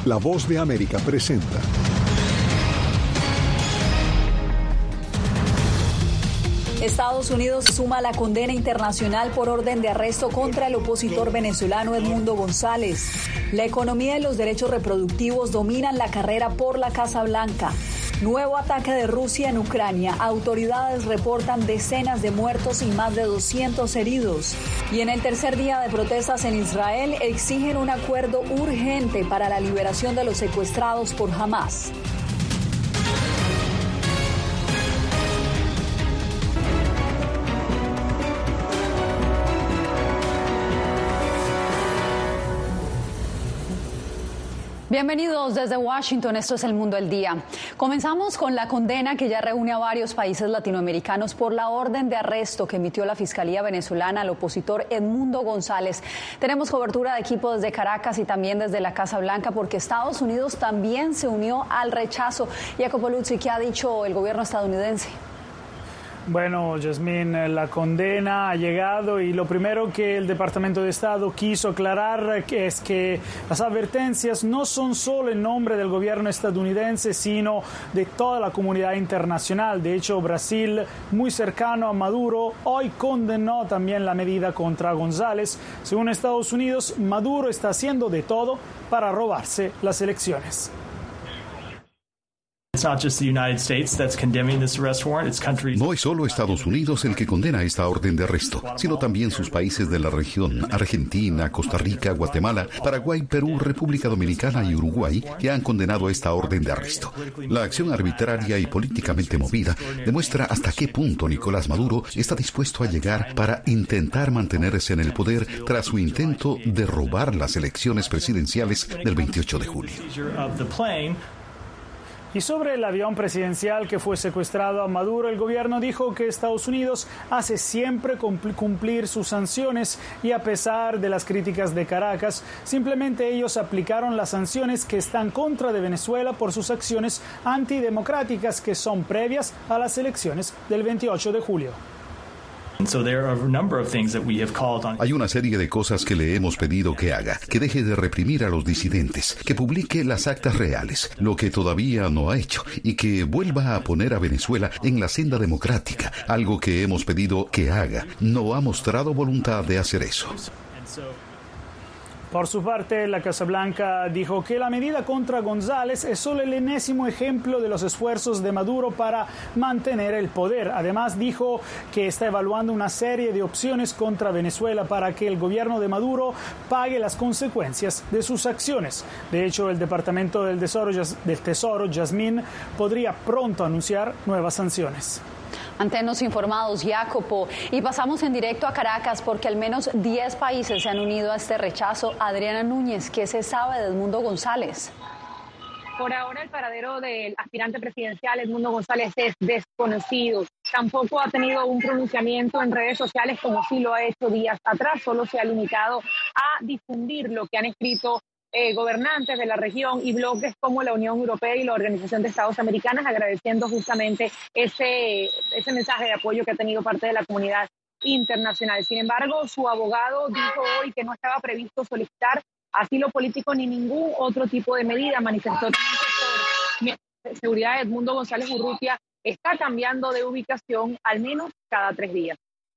La Voz de América presenta. Estados Unidos suma la condena internacional por orden de arresto contra el opositor venezolano Edmundo González. La economía y los derechos reproductivos dominan la carrera por la Casa Blanca. Nuevo ataque de Rusia en Ucrania. Autoridades reportan decenas de muertos y más de 200 heridos. Y en el tercer día de protestas en Israel, exigen un acuerdo urgente para la liberación de los secuestrados por Hamás. Bienvenidos desde Washington, esto es El Mundo al Día. Comenzamos con la condena que ya reúne a varios países latinoamericanos por la orden de arresto que emitió la Fiscalía venezolana al opositor Edmundo González. Tenemos cobertura de equipo desde Caracas y también desde la Casa Blanca porque Estados Unidos también se unió al rechazo. Jacopo Luzzi, ¿qué ha dicho el gobierno estadounidense? Bueno, Yasmín, la condena ha llegado y lo primero que el Departamento de Estado quiso aclarar es que las advertencias no son solo en nombre del gobierno estadounidense, sino de toda la comunidad internacional. De hecho, Brasil, muy cercano a Maduro, hoy condenó también la medida contra González. Según Estados Unidos, Maduro está haciendo de todo para robarse las elecciones. No es solo Estados Unidos el que condena esta orden de arresto, sino también sus países de la región, Argentina, Costa Rica, Guatemala, Paraguay, Perú, República Dominicana y Uruguay, que han condenado esta orden de arresto. La acción arbitraria y políticamente movida demuestra hasta qué punto Nicolás Maduro está dispuesto a llegar para intentar mantenerse en el poder tras su intento de robar las elecciones presidenciales del 28 de julio. Y sobre el avión presidencial que fue secuestrado a Maduro, el gobierno dijo que Estados Unidos hace siempre cumplir sus sanciones y a pesar de las críticas de Caracas, simplemente ellos aplicaron las sanciones que están contra de Venezuela por sus acciones antidemocráticas que son previas a las elecciones del 28 de julio. Hay una serie de cosas que le hemos pedido que haga, que deje de reprimir a los disidentes, que publique las actas reales, lo que todavía no ha hecho, y que vuelva a poner a Venezuela en la senda democrática, algo que hemos pedido que haga. No ha mostrado voluntad de hacer eso. Por su parte, la Casa Blanca dijo que la medida contra González es solo el enésimo ejemplo de los esfuerzos de Maduro para mantener el poder. Además, dijo que está evaluando una serie de opciones contra Venezuela para que el gobierno de Maduro pague las consecuencias de sus acciones. De hecho, el Departamento del Tesoro, Yasmín, podría pronto anunciar nuevas sanciones. Manténnos informados, Jacopo. Y pasamos en directo a Caracas porque al menos 10 países se han unido a este rechazo. Adriana Núñez, ¿qué se sabe de Edmundo González? Por ahora el paradero del aspirante presidencial Edmundo González es desconocido. Tampoco ha tenido un pronunciamiento en redes sociales como sí lo ha hecho días atrás. Solo se ha limitado a difundir lo que han escrito gobernantes de la región y bloques como la Unión Europea y la Organización de Estados Americanos, agradeciendo justamente ese mensaje de apoyo que ha tenido parte de la comunidad internacional. Sin embargo, su abogado dijo hoy que no estaba previsto solicitar asilo político ni ningún otro tipo de medida. Manifestó también que la seguridad de Edmundo González Urrutia está cambiando de ubicación al menos cada 3 días.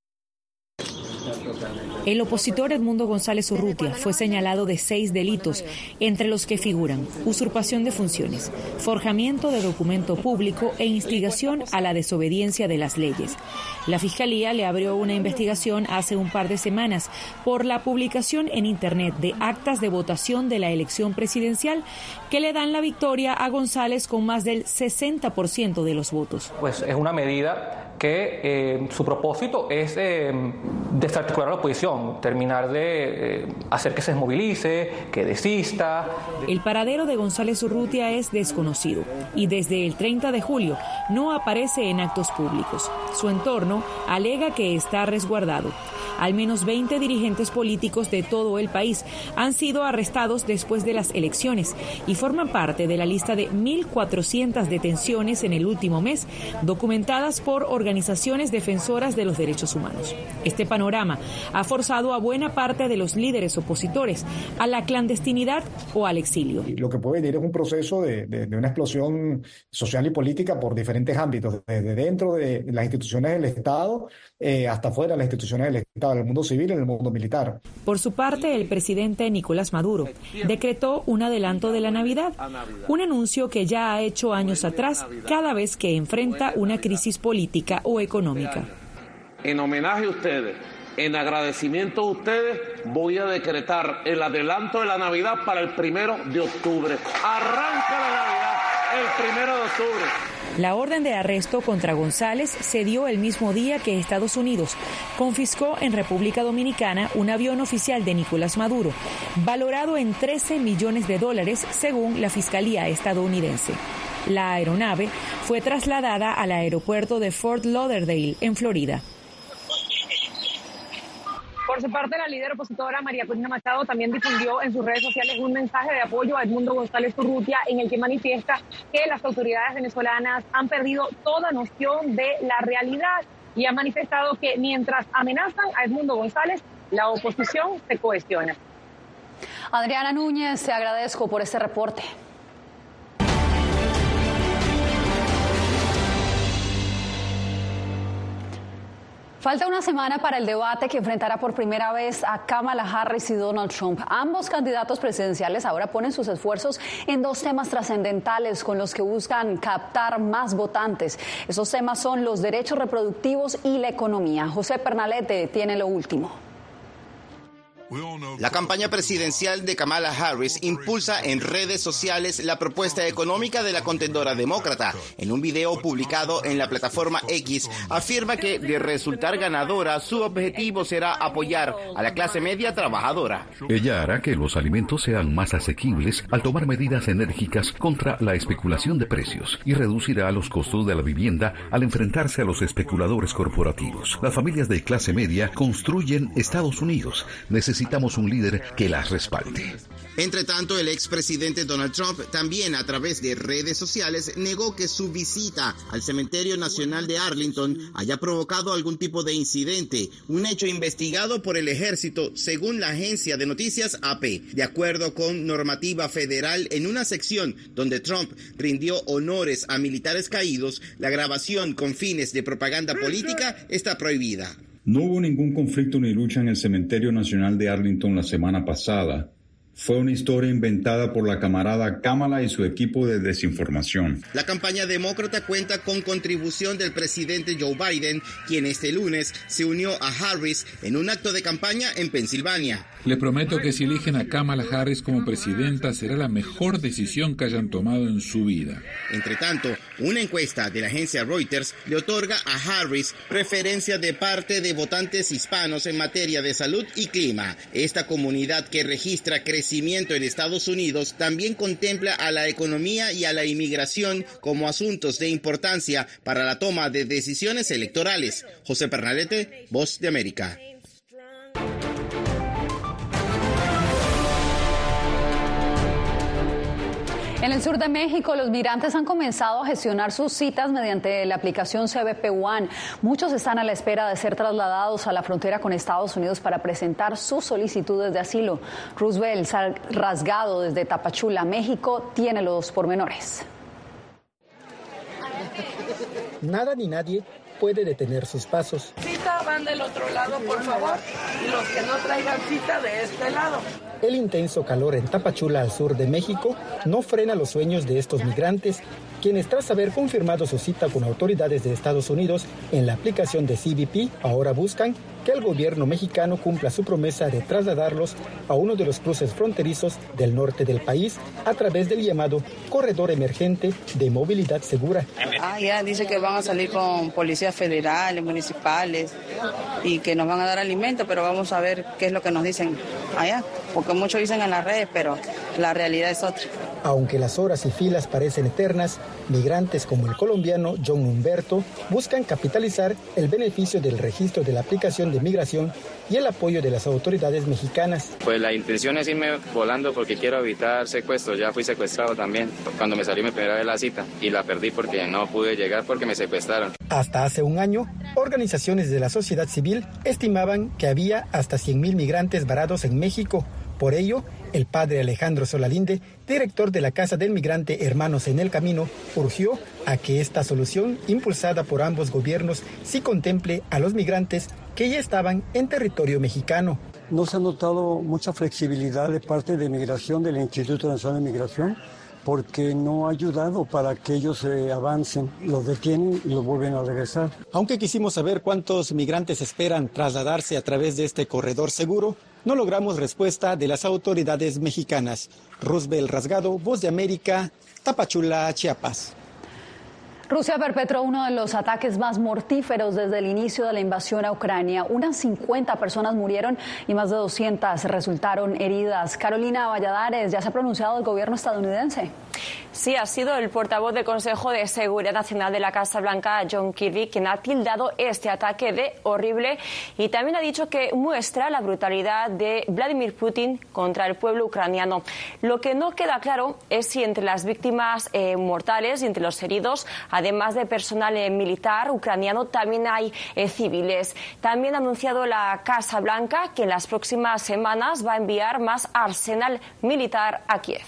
El opositor Edmundo González Urrutia fue señalado de 6 delitos, entre los que figuran usurpación de funciones, forjamiento de documento público e instigación a la desobediencia de las leyes. La Fiscalía le abrió una investigación hace un par de semanas por la publicación en Internet de actas de votación de la elección presidencial que le dan la victoria a González con más del 60% de los votos. Pues es una medida que su propósito es desarticular a la oposición, terminar de hacer que se desmovilice, que desista. El paradero de González Urrutia es desconocido y desde el 30 de julio no aparece en actos públicos. Su entorno alega que está resguardado. Al menos 20 dirigentes políticos de todo el país han sido arrestados después de las elecciones y forman parte de la lista de 1.400 detenciones en el último mes, documentadas por organizaciones defensoras de los derechos humanos. Este panorama ha forzado a buena parte de los líderes opositores a la clandestinidad o al exilio. Lo que puede venir es un proceso de una explosión social y política por diferentes ámbitos, desde dentro de las instituciones del Estado hasta fuera de las instituciones del Estado, en el mundo civil y en el mundo militar. Por su parte, el presidente Nicolás Maduro decretó un adelanto de la Navidad, un anuncio que ya ha hecho años atrás cada vez que enfrenta una crisis política o económica. En homenaje a ustedes, en agradecimiento a ustedes, voy a decretar el adelanto de la Navidad para el 1 de octubre. Arranca la Navidad el 1 de octubre. La orden de arresto contra González se dio el mismo día que Estados Unidos confiscó en República Dominicana un avión oficial de Nicolás Maduro, valorado en $13 millones según la Fiscalía estadounidense. La aeronave fue trasladada al aeropuerto de Fort Lauderdale, en Florida. Por su parte, la líder opositora María Corina Machado también difundió en sus redes sociales un mensaje de apoyo a Edmundo González Urrutia, en el que manifiesta que las autoridades venezolanas han perdido toda noción de la realidad y ha manifestado que mientras amenazan a Edmundo González, la oposición se cohesiona. Adriana Núñez, te agradezco por este reporte. Falta una semana para el debate que enfrentará por primera vez a Kamala Harris y Donald Trump. Ambos candidatos presidenciales ahora ponen sus esfuerzos en dos temas trascendentales con los que buscan captar más votantes. Esos temas son los derechos reproductivos y la economía. José Pernalete tiene lo último. La campaña presidencial de Kamala Harris impulsa en redes sociales la propuesta económica de la contendora demócrata. En un video publicado en la plataforma X, afirma que de resultar ganadora, su objetivo será apoyar a la clase media trabajadora. Ella hará que los alimentos sean más asequibles al tomar medidas enérgicas contra la especulación de precios y reducirá los costos de la vivienda al enfrentarse a los especuladores corporativos. Las familias de clase media construyen Estados Unidos. Necesitamos un líder que las respalde. Entre tanto, el expresidente Donald Trump también a través de redes sociales negó que su visita al Cementerio Nacional de Arlington haya provocado algún tipo de incidente, un hecho investigado por el ejército según la agencia de noticias AP. De acuerdo con normativa federal, en una sección donde Trump rindió honores a militares caídos, la grabación con fines de propaganda política está prohibida. No hubo ningún conflicto ni lucha en el Cementerio Nacional de Arlington la semana pasada. Fue una historia inventada por la camarada Kamala y su equipo de desinformación. La campaña demócrata cuenta con contribución del presidente Joe Biden, quien este lunes se unió a Harris en un acto de campaña en Pensilvania. Le prometo que si eligen a Kamala Harris como presidenta será la mejor decisión que hayan tomado en su vida. Entre tanto, una encuesta de la agencia Reuters le otorga a Harris preferencia de parte de votantes hispanos en materia de salud y clima. Esta comunidad, que registra crecimiento en Estados Unidos, también contempla a la economía y a la inmigración como asuntos de importancia para la toma de decisiones electorales. José Pernalete, Voz de América. En el sur de México, los migrantes han comenzado a gestionar sus citas mediante la aplicación CBP One. Muchos están a la espera de ser trasladados a la frontera con Estados Unidos para presentar sus solicitudes de asilo. Roosevelt Rasgado, desde Tapachula, México, tiene los pormenores. Nada ni nadie puede detener sus pasos. Cita, van del otro lado, por favor, y los que no traigan cita de este lado. El intenso calor en Tapachula, al sur de México, no frena los sueños de estos migrantes, quienes tras haber confirmado su cita con autoridades de Estados Unidos en la aplicación de CBP, ahora buscan que el gobierno mexicano cumpla su promesa de trasladarlos a uno de los cruces fronterizos del norte del país a través del llamado Corredor Emergente de Movilidad Segura. Ya dice que van a salir con policías federales, municipales y que nos van a dar alimento, pero vamos a ver qué es lo que nos dicen allá, porque muchos dicen en las redes, pero la realidad es otra. Aunque las horas y filas parecen eternas, migrantes como el colombiano John Humberto buscan capitalizar el beneficio del registro de la aplicación de migración y el apoyo de las autoridades mexicanas. Pues la intención es irme volando porque quiero evitar secuestros. Ya fui secuestrado también cuando me salió mi primera vez la cita y la perdí porque no pude llegar porque me secuestraron. Hasta hace un año, organizaciones de la sociedad civil estimaban que había hasta 100,000 migrantes varados en México. Por ello, el padre Alejandro Solalinde, director de la Casa del Migrante Hermanos en el Camino, urgió a que esta solución, impulsada por ambos gobiernos, sí contemple a los migrantes que ya estaban en territorio mexicano. No se ha notado mucha flexibilidad de parte de Migración, del Instituto Nacional de Migración, porque no ha ayudado para que ellos avancen, los detienen y los vuelven a regresar. Aunque quisimos saber cuántos migrantes esperan trasladarse a través de este corredor seguro, no logramos respuesta de las autoridades mexicanas. Roosevelt Rasgado, Voz de América, Tapachula, Chiapas. Rusia perpetró uno de los ataques más mortíferos desde el inicio de la invasión a Ucrania. Unas 50 personas murieron y más de 200 resultaron heridas. Carolina Valladares, ¿ya se ha pronunciado el gobierno estadounidense? Sí, ha sido el portavoz del Consejo de Seguridad Nacional de la Casa Blanca, John Kirby, quien ha tildado este ataque de horrible y también ha dicho que muestra la brutalidad de Vladimir Putin contra el pueblo ucraniano. Lo que no queda claro es si entre las víctimas mortales y entre los heridos, además de personal militar ucraniano, también hay civiles. También ha anunciado la Casa Blanca que en las próximas semanas va a enviar más arsenal militar a Kiev.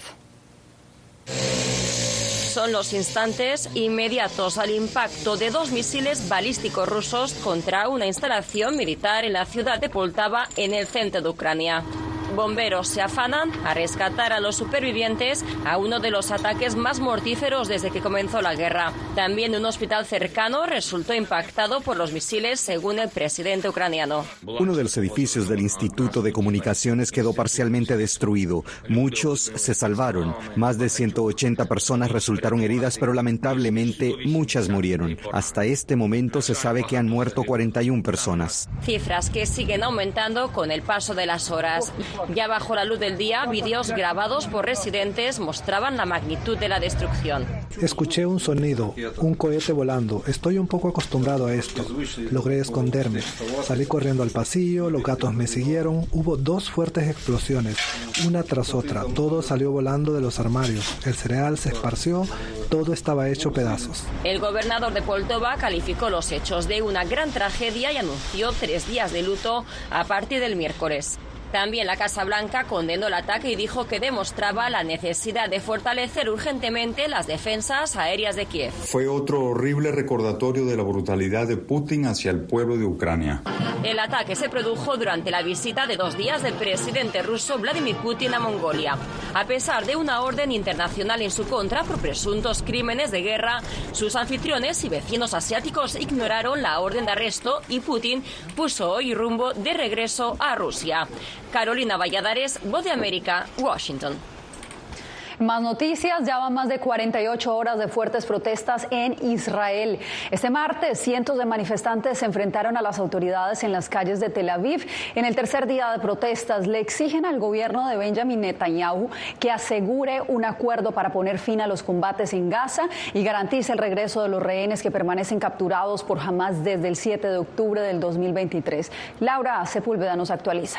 Son los instantes inmediatos al impacto de 2 misiles balísticos rusos contra una instalación militar en la ciudad de Poltava, en el centro de Ucrania. Bomberos se afanan a rescatar a los supervivientes a uno de los ataques más mortíferos desde que comenzó la guerra. También un hospital cercano resultó impactado por los misiles, según el presidente ucraniano. Uno de los edificios del Instituto de Comunicaciones quedó parcialmente destruido. Muchos se salvaron. Más de 180 personas resultaron heridas, pero lamentablemente muchas murieron. Hasta este momento se sabe que han muerto 41 personas. Cifras que siguen aumentando con el paso de las horas. Ya bajo la luz del día, vídeos grabados por residentes mostraban la magnitud de la destrucción. Escuché un sonido, un cohete volando. Estoy un poco acostumbrado a esto. Logré esconderme. Salí corriendo al pasillo, los gatos me siguieron. Hubo 2 fuertes explosiones, una tras otra. Todo salió volando de los armarios. El cereal se esparció, todo estaba hecho pedazos. El gobernador de Poltava calificó los hechos de una gran tragedia y anunció 3 días de luto a partir del miércoles. También la Casa Blanca condenó el ataque y dijo que demostraba la necesidad de fortalecer urgentemente las defensas aéreas de Kiev. Fue otro horrible recordatorio de la brutalidad de Putin hacia el pueblo de Ucrania. El ataque se produjo durante la visita de 2 días del presidente ruso Vladimir Putin a Mongolia. A pesar de una orden internacional en su contra por presuntos crímenes de guerra, sus anfitriones y vecinos asiáticos ignoraron la orden de arresto y Putin puso hoy rumbo de regreso a Rusia. Carolina Valladares, Voz de América, Washington. Más noticias, ya van más de 48 horas de fuertes protestas en Israel. Este martes, cientos de manifestantes se enfrentaron a las autoridades en las calles de Tel Aviv. En el tercer día de protestas, le exigen al gobierno de Benjamin Netanyahu que asegure un acuerdo para poner fin a los combates en Gaza y garantice el regreso de los rehenes que permanecen capturados por Hamás desde el 7 de octubre del 2023. Laura Sepúlveda nos actualiza.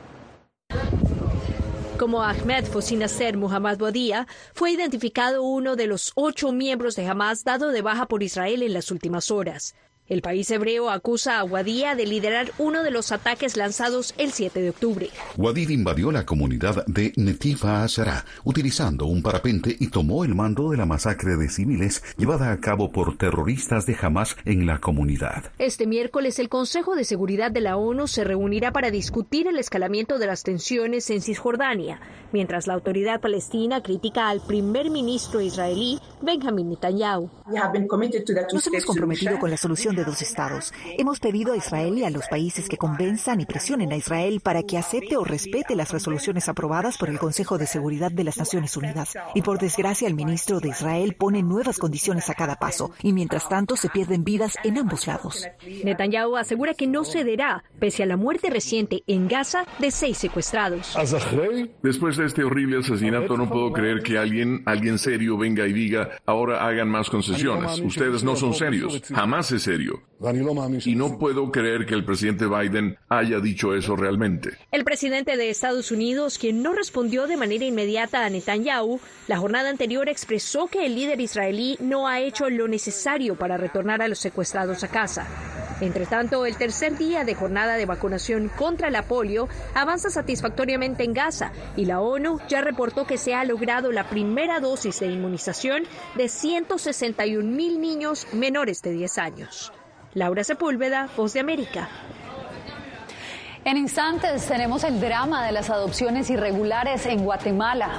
Como Ahmed Fosinasser Muhammad Bodía, fue identificado uno de los 8 miembros de Hamás dado de baja por Israel en las últimas horas. El país hebreo acusa a Wadía de liderar uno de los ataques lanzados el 7 de octubre. Wadid invadió la comunidad de Netiv HaShara utilizando un parapente y tomó el mando de la masacre de civiles llevada a cabo por terroristas de Hamás en la comunidad. Este miércoles el Consejo de Seguridad de la ONU se reunirá para discutir el escalamiento de las tensiones en Cisjordania, mientras la autoridad palestina critica al primer ministro israelí Benjamin Netanyahu. Nos hemos comprometido con la solución de 2 estados. Hemos pedido a Israel y a los países que convenzan y presionen a Israel para que acepte o respete las resoluciones aprobadas por el Consejo de Seguridad de las Naciones Unidas. Y por desgracia, el ministro de Israel pone nuevas condiciones a cada paso. Y mientras tanto, se pierden vidas en ambos lados. Netanyahu asegura que no cederá, pese a la muerte reciente en Gaza de 6 secuestrados. Después de este horrible asesinato, no puedo creer que alguien serio venga y diga, ahora hagan más concesiones. Ustedes no son serios. Jamás es serio. Y no puedo creer que el presidente Biden haya dicho eso realmente. El presidente de Estados Unidos, quien no respondió de manera inmediata a Netanyahu, la jornada anterior expresó que el líder israelí no ha hecho lo necesario para retornar a los secuestrados a casa. Entre tanto, el tercer día de jornada de vacunación contra la polio avanza satisfactoriamente en Gaza y la ONU ya reportó que se ha logrado la primera dosis de inmunización de 161,000 niños menores de 10 años. Laura Sepúlveda, Voz de América. En instantes tenemos el drama de las adopciones irregulares en Guatemala.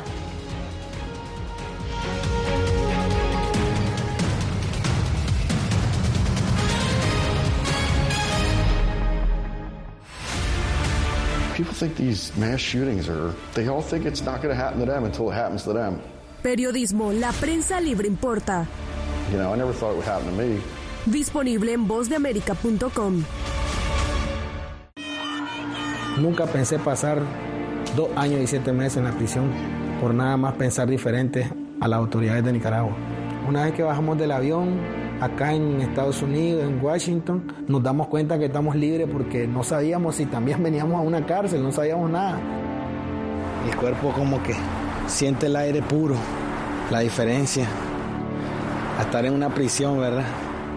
People think these mass shootings they all think it's not going to happen to them until it happens to them. Periodismo, la prensa libre importa. You know, I never thought it would happen to me. Disponible en vozdeamerica.com. Nunca pensé pasar 2 años y 7 meses en la prisión por nada más pensar diferente a las autoridades de Nicaragua. Una vez que bajamos del avión, acá en Estados Unidos, en Washington, nos damos cuenta que estamos libres porque no sabíamos si también veníamos a una cárcel, no sabíamos nada. El cuerpo como que siente el aire puro, la diferencia a estar en una prisión, ¿verdad?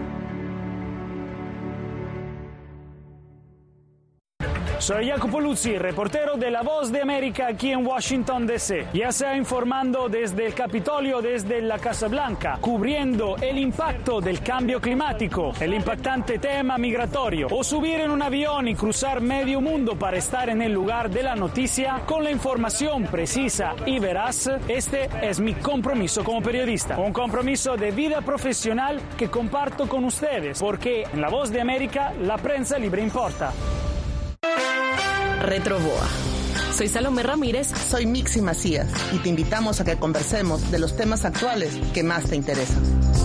Soy Jacopo Luzzi, reportero de La Voz de América aquí en Washington, D.C. Ya sea informando desde el Capitolio, desde la Casa Blanca, cubriendo el impacto del cambio climático, el impactante tema migratorio, o subir en un avión y cruzar medio mundo para estar en el lugar de la noticia con la información precisa y veraz, este es mi compromiso como periodista. Un compromiso de vida profesional que comparto con ustedes, porque en La Voz de América la prensa libre importa. Retroboa. Soy Salomé Ramírez. Soy Mixi Macías y te invitamos a que conversemos de los temas actuales que más te interesan.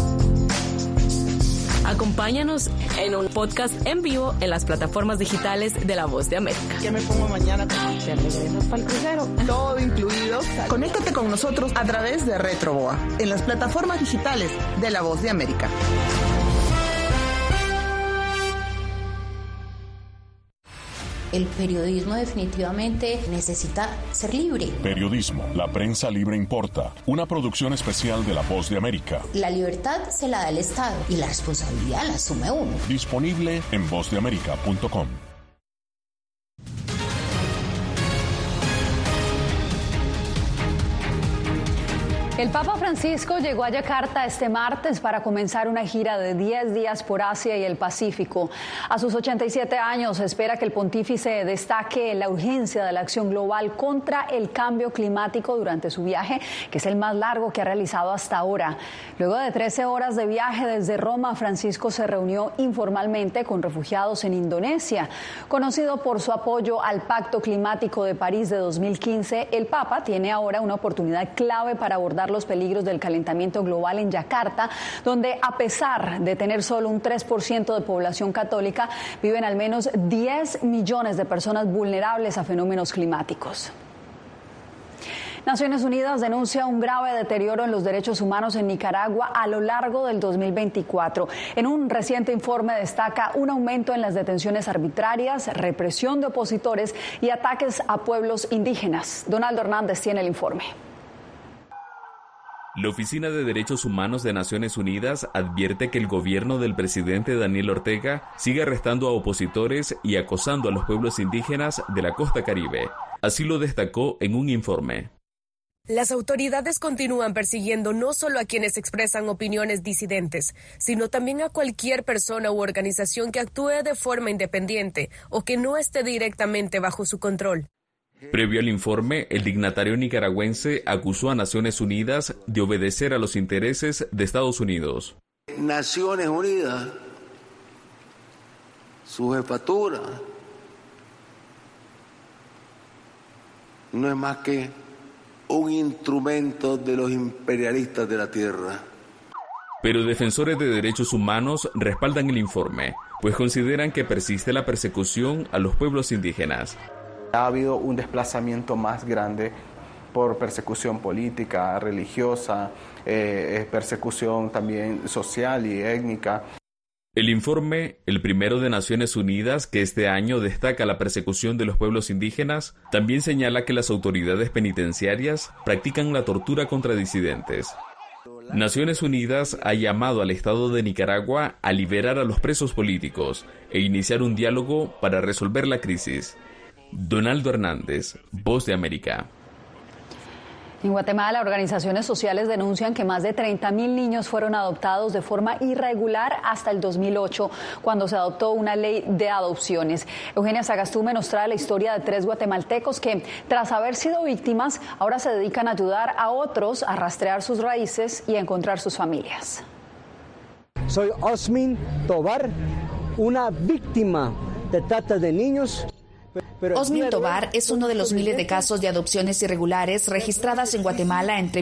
Acompáñanos en un podcast en vivo en las plataformas digitales de La Voz de América. ¿Qué me pongo mañana? ¿Te regresas para el crucero? Todo incluido. Conéctate con nosotros a través de Retroboa en las plataformas digitales de La Voz de América. El periodismo definitivamente necesita ser libre. Periodismo, la prensa libre importa. Una producción especial de La Voz de América. La libertad se la da el Estado y la responsabilidad la asume uno. Disponible en vozdeamerica.com. El Papa Francisco llegó a Yakarta este martes para comenzar una gira de 10 días por Asia y el Pacífico. A sus 87 años se espera que el pontífice destaque la urgencia de la acción global contra el cambio climático durante su viaje, que es el más largo que ha realizado hasta ahora. Luego de 13 horas de viaje desde Roma, Francisco se reunió informalmente con refugiados en Indonesia. Conocido por su apoyo al Pacto Climático de París de 2015, el Papa tiene ahora una oportunidad clave para abordar los peligros del calentamiento global en Yakarta, donde a pesar de tener solo un 3% de población católica, viven al menos 10 millones de personas vulnerables a fenómenos climáticos. Naciones Unidas denuncia un grave deterioro en los derechos humanos en Nicaragua a lo largo del 2024. En un reciente informe destaca un aumento en las detenciones arbitrarias, represión de opositores y ataques a pueblos indígenas. Donaldo Hernández tiene el informe. La Oficina de Derechos Humanos de Naciones Unidas advierte que el gobierno del presidente Daniel Ortega sigue arrestando a opositores y acosando a los pueblos indígenas de la costa caribe. Así lo destacó en un informe. Las autoridades continúan persiguiendo no solo a quienes expresan opiniones disidentes, sino también a cualquier persona u organización que actúe de forma independiente o que no esté directamente bajo su control. Previo al informe, el dignatario nicaragüense acusó a Naciones Unidas de obedecer a los intereses de Estados Unidos. Naciones Unidas, su jefatura, no es más que un instrumento de los imperialistas de la tierra. Pero defensores de derechos humanos respaldan el informe, pues consideran que persiste la persecución a los pueblos indígenas. Ha habido un desplazamiento más grande por persecución política, religiosa, persecución también social y étnica. El informe, el primero de Naciones Unidas que este año destaca la persecución de los pueblos indígenas, también señala que las autoridades penitenciarias practican la tortura contra disidentes. Naciones Unidas ha llamado al Estado de Nicaragua a liberar a los presos políticos e iniciar un diálogo para resolver la crisis. Donaldo Hernández, Voz de América. En Guatemala, organizaciones sociales denuncian que más de 30.000 niños fueron adoptados de forma irregular hasta el 2008, cuando se adoptó una ley de adopciones. Eugenia Sagastume nos trae la historia de 3 guatemaltecos que, tras haber sido víctimas, ahora se dedican a ayudar a otros a rastrear sus raíces y a encontrar sus familias. Soy Osmin Tobar, una víctima de trata de niños. Osmin Tobar es uno de los miles de casos de adopciones irregulares registradas en Guatemala entre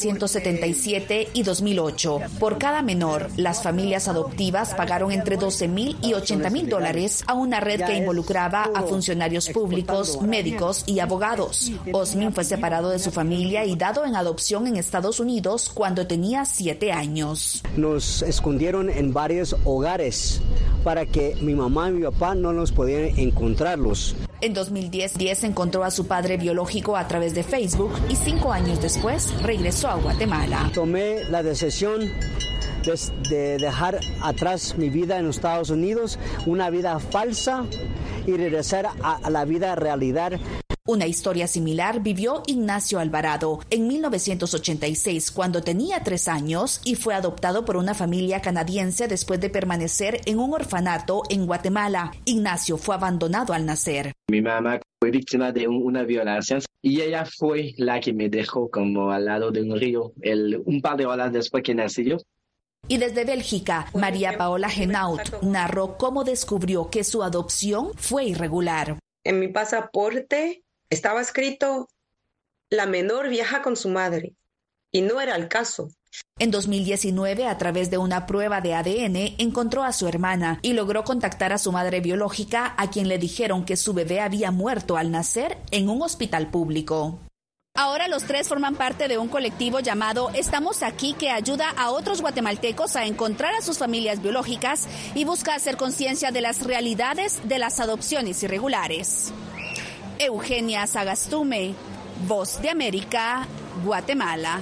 1977 y 2008. Por cada menor, las familias adoptivas pagaron entre $12,000 y $80,000 a una red que involucraba a funcionarios públicos, médicos y abogados. Osmin fue separado de su familia y dado en adopción en Estados Unidos cuando tenía 7 años. Nos escondieron en varios hogares para que mi mamá y mi papá no nos pudieran encontrarlos. En 2010 encontró a su padre biológico a través de Facebook y 5 años después regresó a Guatemala. Tomé la decisión de dejar atrás mi vida en los Estados Unidos, una vida falsa, y regresar a la vida realidad. Una historia similar vivió Ignacio Alvarado en 1986, cuando tenía 3 años y fue adoptado por una familia canadiense después de permanecer en un orfanato en Guatemala. Ignacio fue abandonado al nacer. Mi mamá fue víctima de una violación y ella fue la que me dejó como al lado de un río un par de horas después que nací yo. Y desde Bélgica, María Paola Genaut narró cómo descubrió que su adopción fue irregular. En mi pasaporte estaba escrito: la menor viaja con su madre, y no era el caso. En 2019, a través de una prueba de ADN, encontró a su hermana y logró contactar a su madre biológica, a quien le dijeron que su bebé había muerto al nacer en un hospital público. Ahora los 3 forman parte de un colectivo llamado Estamos Aquí, que ayuda a otros guatemaltecos a encontrar a sus familias biológicas y busca hacer conciencia de las realidades de las adopciones irregulares. Eugenia Sagastume, Voz de América, Guatemala.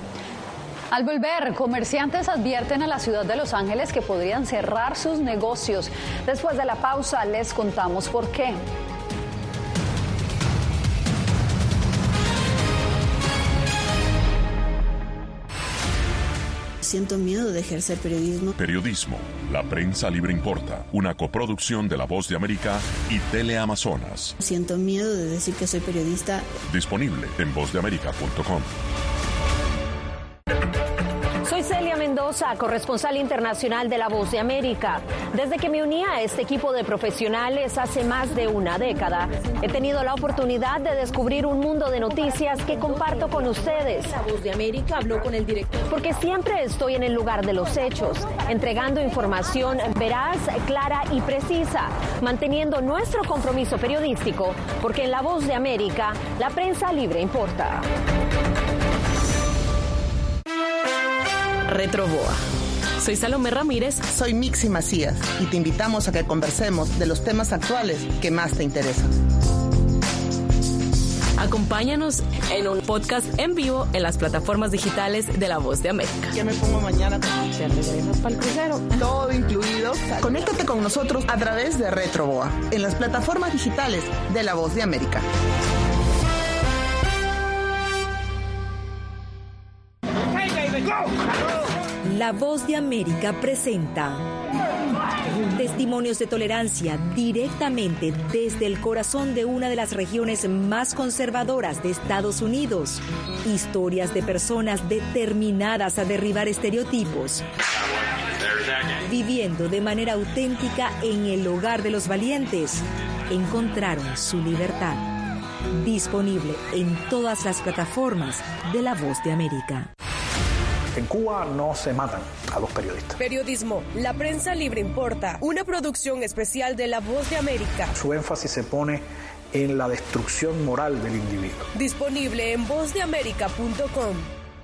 Al volver, comerciantes advierten a la ciudad de Los Ángeles que podrían cerrar sus negocios. Después de la pausa les contamos por qué. Siento miedo de ejercer periodismo. Periodismo. La prensa libre importa. Una coproducción de La Voz de América y Teleamazonas. Siento miedo de decir que soy periodista. Disponible en vozdeamerica.com. Soy Celia Mendoza, corresponsal internacional de La Voz de América. Desde que me uní a este equipo de profesionales hace más de una década, he tenido la oportunidad de descubrir un mundo de noticias que comparto con ustedes. La Voz de América habló con el director. Porque siempre estoy en el lugar de los hechos, entregando información veraz, clara y precisa, manteniendo nuestro compromiso periodístico, porque en La Voz de América, la prensa libre importa. Retroboa. Soy Salomé Ramírez. Soy Mixi Macías y te invitamos a que conversemos de los temas actuales que más te interesan. Acompáñanos en un podcast en vivo en las plataformas digitales de La Voz de América. ¿Qué me pongo mañana? ¿Te regresas para el crucero? Todo incluido. Conéctate con nosotros a través de Retroboa en las plataformas digitales de La Voz de América. La Voz de América presenta Testimonios de tolerancia directamente desde el corazón de una de las regiones más conservadoras de Estados Unidos. Historias de personas determinadas a derribar estereotipos, viviendo de manera auténtica en el hogar de los valientes. Encontraron su libertad. Disponible en todas las plataformas de La Voz de América. En Cuba no se matan a los periodistas. Periodismo, la prensa libre importa. Una producción especial de La Voz de América. Su énfasis se pone en la destrucción moral del individuo. Disponible en vozdeamerica.com.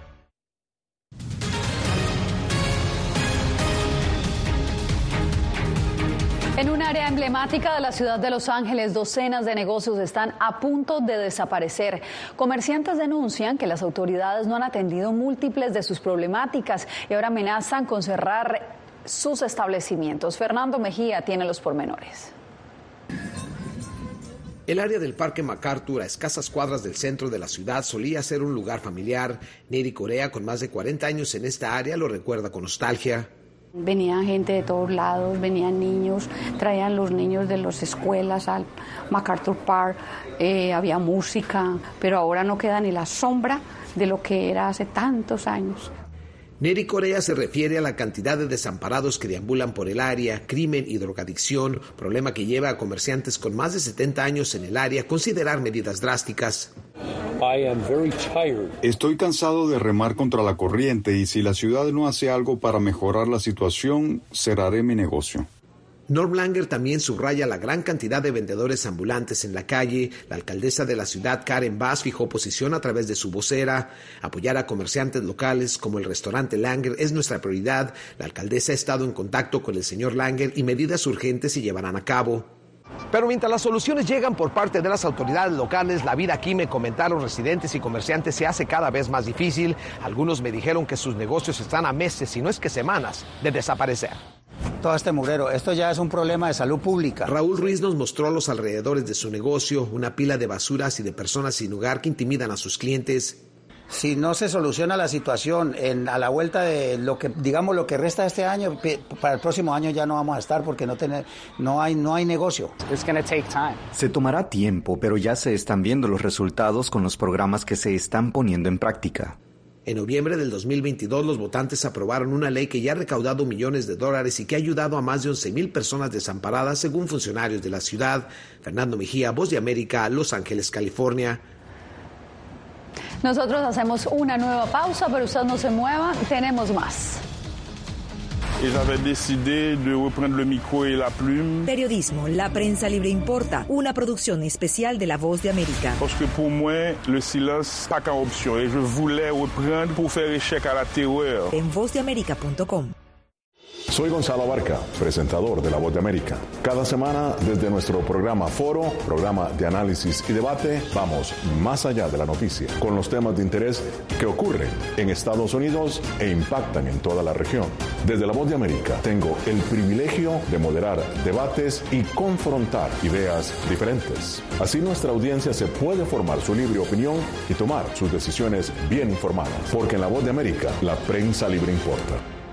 En un área emblemática de la ciudad de Los Ángeles, docenas de negocios están a punto de desaparecer. Comerciantes denuncian que las autoridades no han atendido múltiples de sus problemáticas y ahora amenazan con cerrar sus establecimientos. Fernando Mejía tiene los pormenores. El área del Parque MacArthur, a escasas cuadras del centro de la ciudad, solía ser un lugar familiar. Neri Corea, con más de 40 años en esta área, lo recuerda con nostalgia. Venían gente de todos lados, venían niños, traían los niños de las escuelas al MacArthur Park, había música, pero ahora no queda ni la sombra de lo que era hace tantos años. Neri Corea se refiere a la cantidad de desamparados que deambulan por el área, crimen y drogadicción, problema que lleva a comerciantes con más de 70 años en el área a considerar medidas drásticas. Estoy cansado de remar contra la corriente y si la ciudad no hace algo para mejorar la situación, cerraré mi negocio. Norm Langer también subraya la gran cantidad de vendedores ambulantes en la calle. La alcaldesa de la ciudad, Karen Bass, fijó posición a través de su vocera. Apoyar a comerciantes locales como el restaurante Langer es nuestra prioridad. La alcaldesa ha estado en contacto con el señor Langer y medidas urgentes se llevarán a cabo. Pero mientras las soluciones llegan por parte de las autoridades locales, la vida aquí, me comentaron residentes y comerciantes, se hace cada vez más difícil. Algunos me dijeron que sus negocios están a meses, si no es que semanas, de desaparecer. Todo este mugrero, esto ya es un problema de salud pública. Raúl Ruiz nos mostró a los alrededores de su negocio una pila de basuras y de personas sin hogar que intimidan a sus clientes. Si no se soluciona la situación a la vuelta de lo que resta de este año, para el próximo año ya no vamos a estar porque no hay negocio. Se tomará tiempo, pero ya se están viendo los resultados con los programas que se están poniendo en práctica. En noviembre del 2022, los votantes aprobaron una ley que ya ha recaudado millones de dólares y que ha ayudado a más de 11,000 personas desamparadas, según funcionarios de la ciudad. Fernando Mejía, Voz de América, Los Ángeles, California. Nosotros hacemos una nueva pausa, pero usted no se mueva, tenemos más. Periodismo, la prensa libre importa, una producción especial de La Voz de América. Porque pour moi, le silence pas qu'une option et je voulais reprendre pour faire échec à la terreur. En vozdeamerica.com. Soy Gonzalo Abarca, presentador de La Voz de América. Cada semana, desde nuestro programa Foro, programa de análisis y debate, vamos más allá de la noticia, con los temas de interés que ocurren en Estados Unidos e impactan en toda la región. Desde La Voz de América, tengo el privilegio de moderar debates y confrontar ideas diferentes. Así nuestra audiencia se puede formar su libre opinión y tomar sus decisiones bien informadas. Porque en La Voz de América, la prensa libre importa.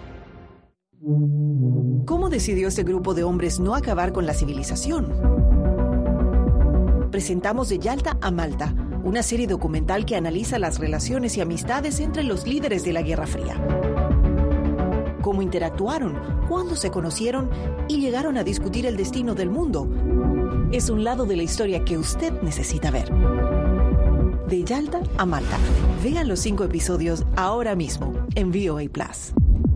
¿Cómo decidió este grupo de hombres no acabar con la civilización? Presentamos De Yalta a Malta, una serie documental que analiza las relaciones y amistades entre los líderes de la Guerra Fría. Cómo interactuaron, cuándo se conocieron y llegaron a discutir el destino del mundo. Es un lado de la historia que usted necesita ver. De Yalta a Malta. Vean los 5 episodios ahora mismo en VOA Plus.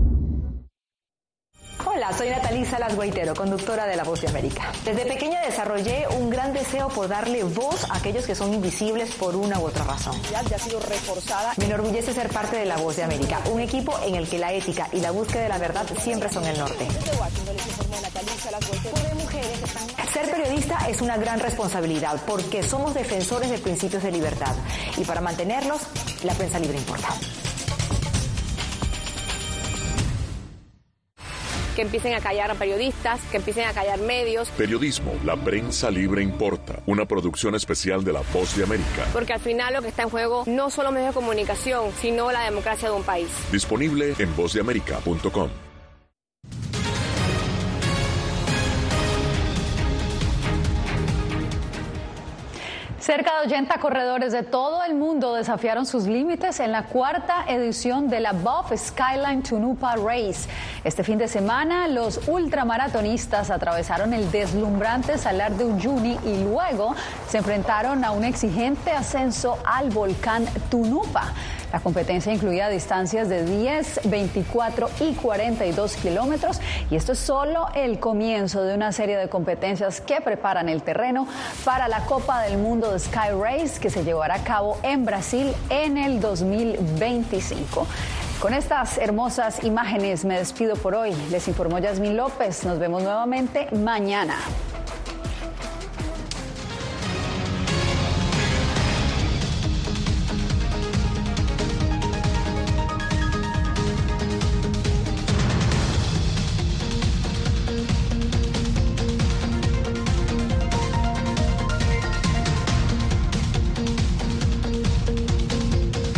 Hola, soy Natalí Salas Guaitero, conductora de La Voz de América. Desde pequeña desarrollé un gran deseo por darle voz a aquellos que son invisibles por una u otra razón. Ya ha sido reforzada. Me enorgullece ser parte de La Voz de América, un equipo en el que la ética y la búsqueda de la verdad siempre son el norte. Ser periodista es una gran responsabilidad porque somos defensores de principios de libertad y para mantenerlos, la prensa libre importa. Que empiecen a callar a periodistas, que empiecen a callar medios. Periodismo, la prensa libre importa. Una producción especial de La Voz de América. Porque al final lo que está en juego no solo medios de comunicación, sino la democracia de un país. Disponible en vozdeamerica.com. Cerca de 80 corredores de todo el mundo desafiaron sus límites en la cuarta edición de la Buff Skyline Tunupa Race. Este fin de semana, los ultramaratonistas atravesaron el deslumbrante Salar de Uyuni y luego se enfrentaron a un exigente ascenso al volcán Tunupa. La competencia incluía distancias de 10, 24 y 42 kilómetros y esto es solo el comienzo de una serie de competencias que preparan el terreno para la Copa del Mundo de Sky Race que se llevará a cabo en Brasil en el 2025. Con estas hermosas imágenes me despido por hoy. Les informó Yasmín López. Nos vemos nuevamente mañana.